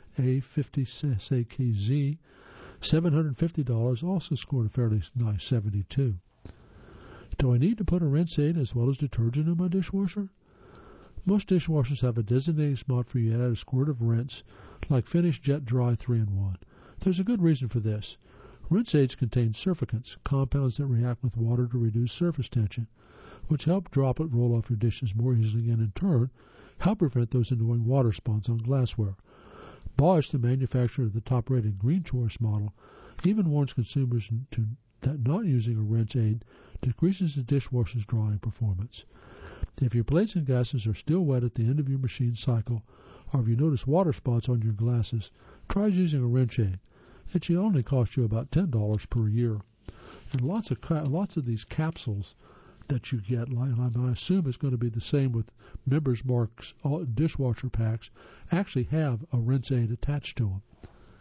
A50SAKZ, $750, also scored a fairly nice 72. Do I need to put a rinse aid as well as detergent in my dishwasher? Most dishwashers have a designated spot for you to add a squirt of rinse, like Finish Jet Dry 3-in-1. There's a good reason for this. Rinse aids contain surfactants, compounds that react with water to reduce surface tension, which help droplet roll off your dishes more easily and, in turn, help prevent those annoying water spots on glassware. Bosch, the manufacturer of the top-rated Green Choice model, even warns consumers that not using a rinse aid decreases the dishwasher's drying performance. If your plates and glasses are still wet at the end of your machine cycle, or if you notice water spots on your glasses, try using a rinse aid. It should only cost you about $10 per year. And lots of these capsules that you get, and I assume it's going to be the same with Members Mark's dishwasher packs, actually have a rinse aid attached to them.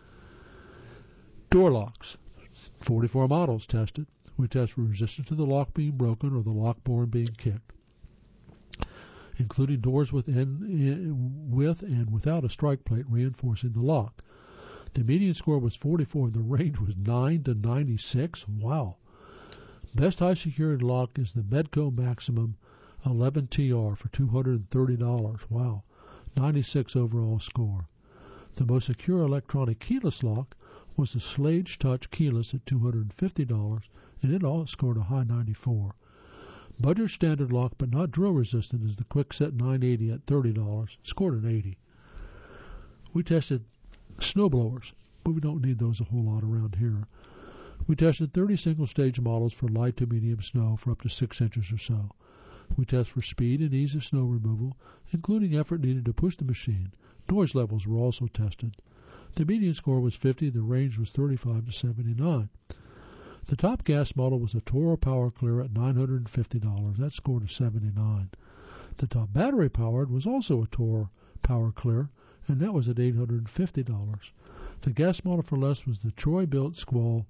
Door locks. 44 models tested. We test for resistance to the lock being broken or the lock board being kicked, including doors with and without a strike plate reinforcing the lock. The median score was 44 and the range was 9 to 96. Wow. Best high security lock is the Medco Maximum 11TR for $230. Wow. 96 overall score. The most secure electronic keyless lock was the Schlage Touch Keyless at $250, and it all scored a high 94. Budget standard lock but not drill resistant is the Kwikset 980 at $30, scored an 80. We tested snowblowers, but we don't need those a whole lot around here. We tested 30 single-stage models for light to medium snow for up to 6 inches or so. We test for speed and ease of snow removal, including effort needed to push the machine. Noise levels were also tested. The median score was 50, the range was 35 to 79. The top gas model was a Toro Power Clear at $950. That scored a 79. The top battery powered was also a Toro Power Clear, and that was at $850. The gas model for less was the Troy-built Squall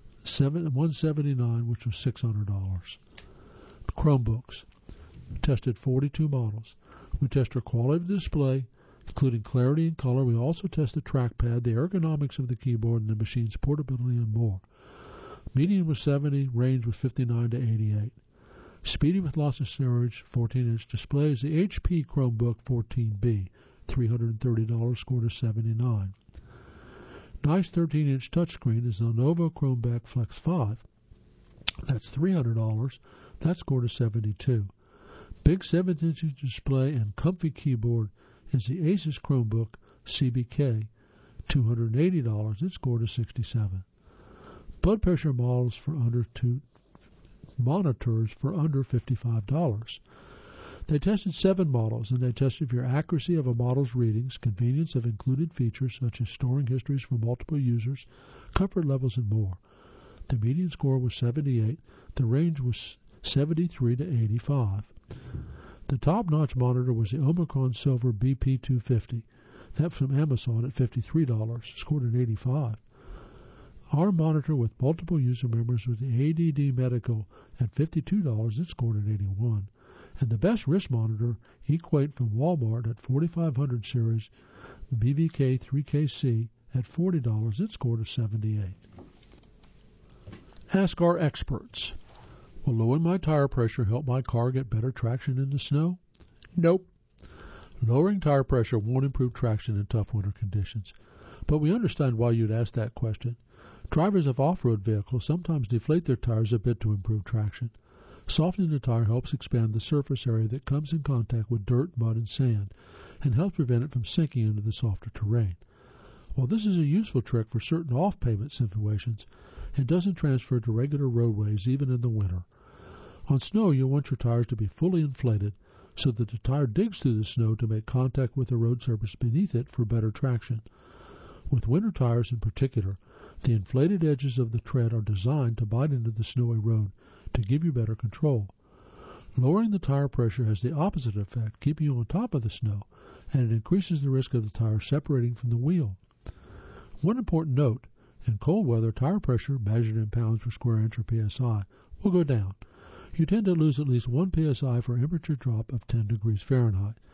179, which was $600. Chromebooks. Tested 42 models. We tested quality of the display, including clarity and color. We also tested the trackpad, the ergonomics of the keyboard, and the machine's portability and more. Median was 70, range was 59 to 88. Speedy with lots of storage, 14-inch display is the HP Chromebook 14B, $330, scored a 79. Nice 13-inch touchscreen is the Lenovo Chromebook Flex 5. That's $300. That scored a 72. Big 7-inch display and comfy keyboard is the Asus Chromebook CBK, $280. It scored a 67. Blood pressure monitors for under $55. They tested 7 models, and they tested for your accuracy of a model's readings, convenience of included features such as storing histories for multiple users, comfort levels, and more. The median score was 78. The range was 73 to 85. The top-notch monitor was the Omicron Silver BP250. That from Amazon at $53, scored an 85. Our monitor with multiple user members was the ADD Medical at $52. It scored an 81. And the best wrist monitor, Equate from Walmart at 4500 series, BVK 3KC at $40. It scored a 78. Ask our experts. Will lowering my tire pressure help my car get better traction in the snow? Nope. Lowering tire pressure won't improve traction in tough winter conditions. But we understand why you'd ask that question. Drivers of off-road vehicles sometimes deflate their tires a bit to improve traction. Softening the tire helps expand the surface area that comes in contact with dirt, mud, and sand, and helps prevent it from sinking into the softer terrain. While this is a useful trick for certain off-pavement situations, it doesn't transfer to regular roadways even in the winter. On snow, you'll want your tires to be fully inflated so that the tire digs through the snow to make contact with the road surface beneath it for better traction. With winter tires in particular, the inflated edges of the tread are designed to bite into the snowy road to give you better control. Lowering the tire pressure has the opposite effect, keeping you on top of the snow, and it increases the risk of the tire separating from the wheel. One important note, in cold weather, tire pressure, measured in pounds per square inch or PSI, will go down. You tend to lose at least 1 PSI for a temperature drop of 10 degrees Fahrenheit.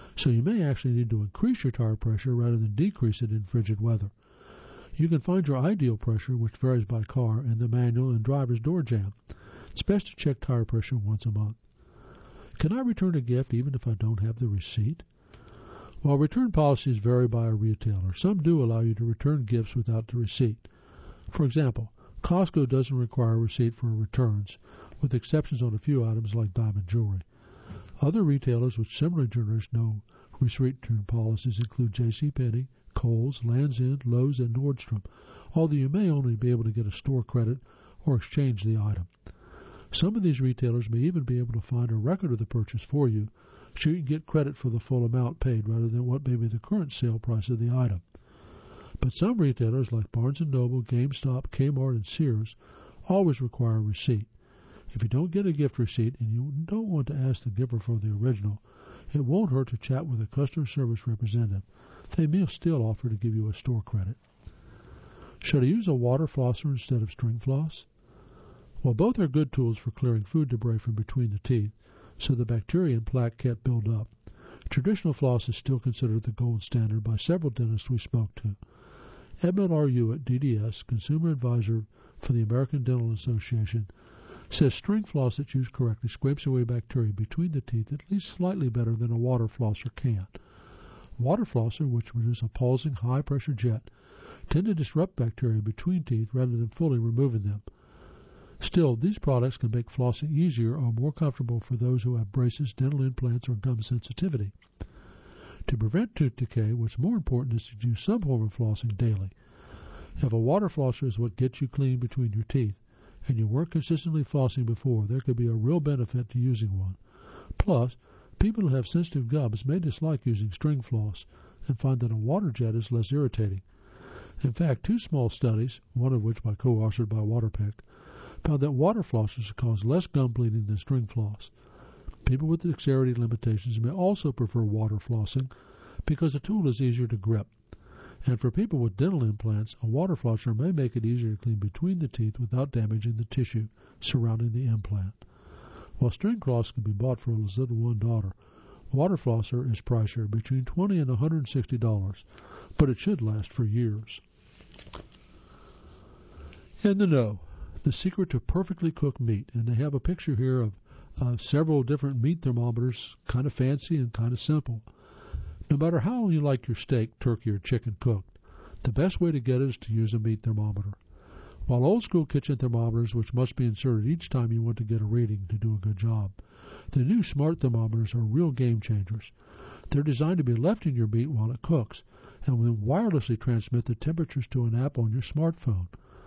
So you may actually need to increase your tire pressure rather than decrease it in frigid weather. You can find your ideal pressure, which varies by car, in the manual and driver's door jamb. It's best to check tire pressure once a month. Can I return a gift even if I don't have the receipt? While return policies vary by a retailer, some do allow you to return gifts without the receipt. For example, Costco doesn't require a receipt for returns, with exceptions on a few items like diamond jewelry. Other retailers with similar generous no receipt return policies include JCPenney, Kohl's, Land's End, Lowe's, and Nordstrom, although you may only be able to get a store credit or exchange the item. Some of these retailers may even be able to find a record of the purchase for you, so you can get credit for the full amount paid rather than what may be the current sale price of the item. But some retailers like Barnes & Noble, GameStop, Kmart, and Sears always require a receipt. If you don't get a gift receipt and you don't want to ask the giver for the original, it won't hurt to chat with a customer service representative. They may still offer to give you a store credit. Should I use a water flosser instead of string floss? While both are good tools for clearing food debris from between the teeth, so the bacteria and plaque can't build up, traditional floss is still considered the gold standard by several dentists we spoke to. Edmund R. Hewitt, DDS, Consumer Advisor for the American Dental Association, says string floss that's used correctly scrapes away bacteria between the teeth at least slightly better than a water flosser can. Water flosser, which produce a pulsing high-pressure jet, tend to disrupt bacteria between teeth rather than fully removing them. Still, these products can make flossing easier or more comfortable for those who have braces, dental implants, or gum sensitivity. To prevent tooth decay, what's more important is to use some form of flossing daily. If a water flosser is what gets you clean between your teeth, and you weren't consistently flossing before, there could be a real benefit to using one. Plus, people who have sensitive gums may dislike using string floss and find that a water jet is less irritating. In fact, 2 small studies, one of which co-authored by Waterpick, found that water flossers cause less gum bleeding than string floss. People with dexterity limitations may also prefer water flossing because the tool is easier to grip. And for people with dental implants, a water flosser may make it easier to clean between the teeth without damaging the tissue surrounding the implant. While string floss can be bought for as little as $1, water flosser is pricier, between $20 and $160, but it should last for years. In the know, the secret to perfectly cooked meat, and they have a picture here of several different meat thermometers, kind of fancy and kind of simple. No matter how you like your steak, turkey, or chicken cooked, the best way to get it is to use a meat thermometer. While old-school kitchen thermometers, which must be inserted each time you want to get a reading to do a good job, the new smart thermometers are real game changers. They're designed to be left in your meat while it cooks, and will wirelessly transmit the temperatures to an app on your smartphone.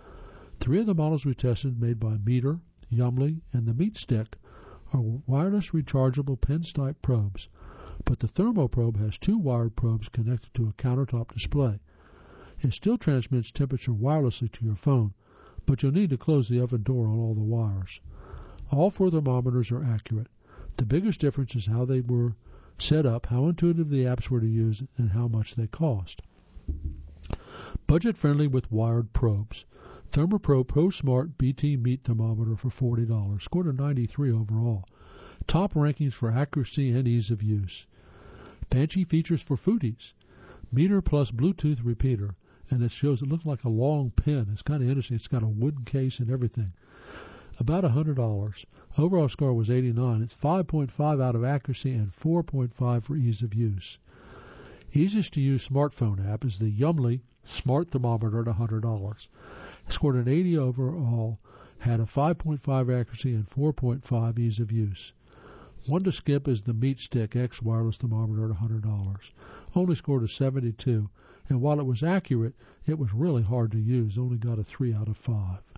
3 of the models we tested, made by Meter, Yummly, and the Meat Stick, are wireless rechargeable pen-type probes, but the ThermoProbe has 2 wired probes connected to a countertop display. It still transmits temperature wirelessly to your phone, but you'll need to close the oven door on all the wires. All 4 thermometers are accurate. The biggest difference is how they were set up, how intuitive the apps were to use, and how much they cost. Budget-friendly with wired probes. ThermoPro Pro Smart BT Meat Thermometer for $40, scored a 93 overall. Top rankings for accuracy and ease of use. Fancy features for foodies. Meter plus Bluetooth repeater, and it looks like a long pen. It's kind of interesting. It's got a wooden case and everything. About $100. Overall score was 89. It's 5.5 out of accuracy and 4.5 for ease of use. Easiest to use smartphone app is the Yummly Smart Thermometer at $100. Scored an 80 overall, had a 5.5 accuracy and 4.5 ease of use. One to skip is the Meat Stick X wireless thermometer at $100. Only scored a 72, and while it was accurate, it was really hard to use, only got a 3 out of 5.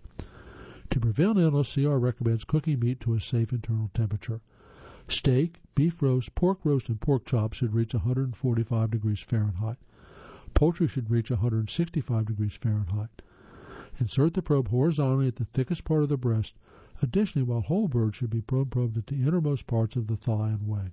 To prevent illness, CR recommends cooking meat to a safe internal temperature. Steak, beef roast, pork roast, and pork chops should reach 145 degrees Fahrenheit. Poultry should reach 165 degrees Fahrenheit. Insert the probe horizontally at the thickest part of the breast. Additionally, while whole birds should be probed at the innermost parts of the thigh and wing.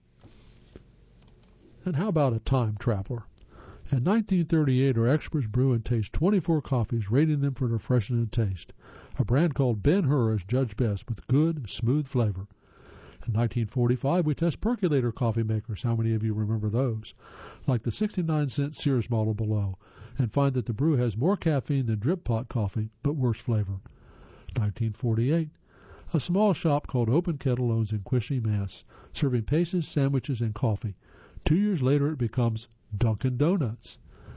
And how about a time traveler? In 1938, our experts brew and taste 24 coffees, rating them for their freshness and taste. A brand called Ben-Hur is judged best with good, smooth flavor. In 1945, we test percolator coffee makers. How many of you remember those? Like the 69-cent Sears model below, and find that the brew has more caffeine than drip pot coffee, but worse flavor. 1948, a small shop called Open Kettle owns in Quishie, Mass., serving pasties, sandwiches, and coffee. 2 years later, it becomes Dunkin' Donuts.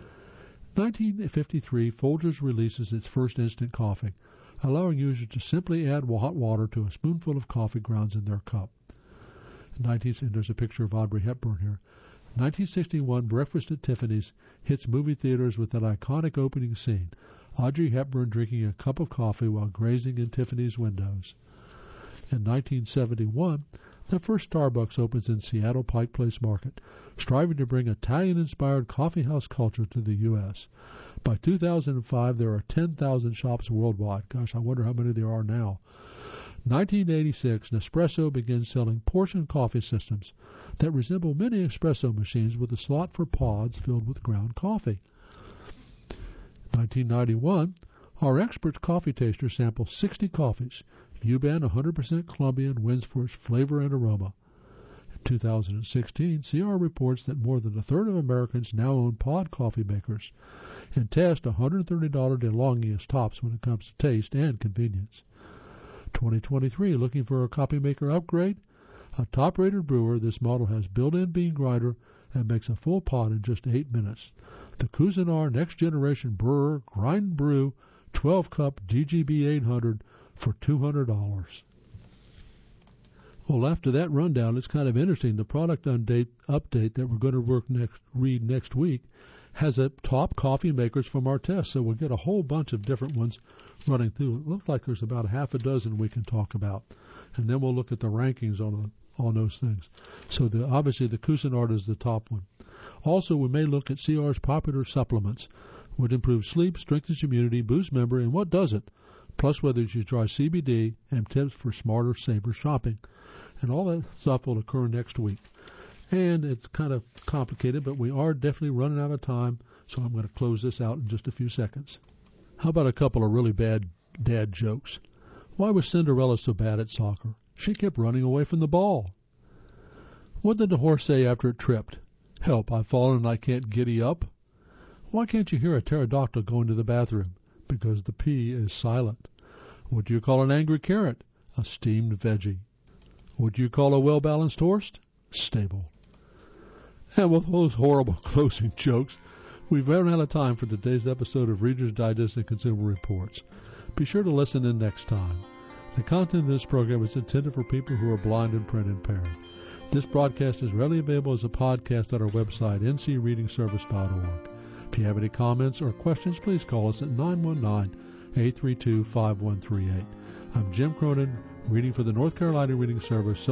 1953, Folgers releases its first instant coffee, allowing users to simply add hot water to a spoonful of coffee grounds in their cup. And there's a picture of Audrey Hepburn here. 1961, Breakfast at Tiffany's hits movie theaters with that iconic opening scene, Audrey Hepburn drinking a cup of coffee while grazing in Tiffany's windows. In 1971, the first Starbucks opens in Seattle Pike Place Market, striving to bring Italian-inspired coffeehouse culture to the U.S. By 2005, there are 10,000 shops worldwide. Gosh, I wonder how many there are now. 1986, Nespresso begins selling portion coffee systems that resemble mini espresso machines with a slot for pods filled with ground coffee. 1991, our experts coffee taster samples 60 coffees. Yuban 100% Colombian wins for its flavor and aroma. In 2016, CR reports that more than a third of Americans now own pod coffee makers and test $130 DeLonghi as tops when it comes to taste and convenience. 2023, looking for a coffee maker upgrade? A top-rated brewer, this model has built-in bean grinder and makes a full pot in just 8 minutes. The Cuisinart Next Generation Brewer Grind Brew 12-cup DGB 800 for $200. Well, after that rundown, it's kind of interesting. The product update that we're going to read next week has a top coffee makers from our test, so we'll get a whole bunch of different ones running through. It looks like there's about a half a dozen we can talk about, and then we'll look at the rankings on those things. So obviously the Cuisinart is the top one. Also, we may look at CR's popular supplements, which improve sleep, strengthens immunity, boosts memory, and what doesn't, plus whether you try CBD and tips for smarter, safer shopping. And all that stuff will occur next week. And it's kind of complicated, but we are definitely running out of time, so I'm going to close this out in just a few seconds. How about a couple of really bad dad jokes? Why was Cinderella so bad at soccer? She kept running away from the ball. What did the horse say after it tripped? Help, I've fallen and I can't giddy up. Why can't you hear a pterodactyl going to the bathroom? Because the P is silent. What do you call an angry carrot? A steamed veggie. What do you call a well-balanced horse? Stable. And with those horrible closing jokes, we've run out of time for today's episode of Reader's Digest and Consumer Reports. Be sure to listen in next time. The content of this program is intended for people who are blind and print impaired. This broadcast is readily available as a podcast at our website, ncreadingservice.org. If you have any comments or questions, please call us at 919-832-5138. I'm Jim Cronin, reading for the North Carolina Reading Service.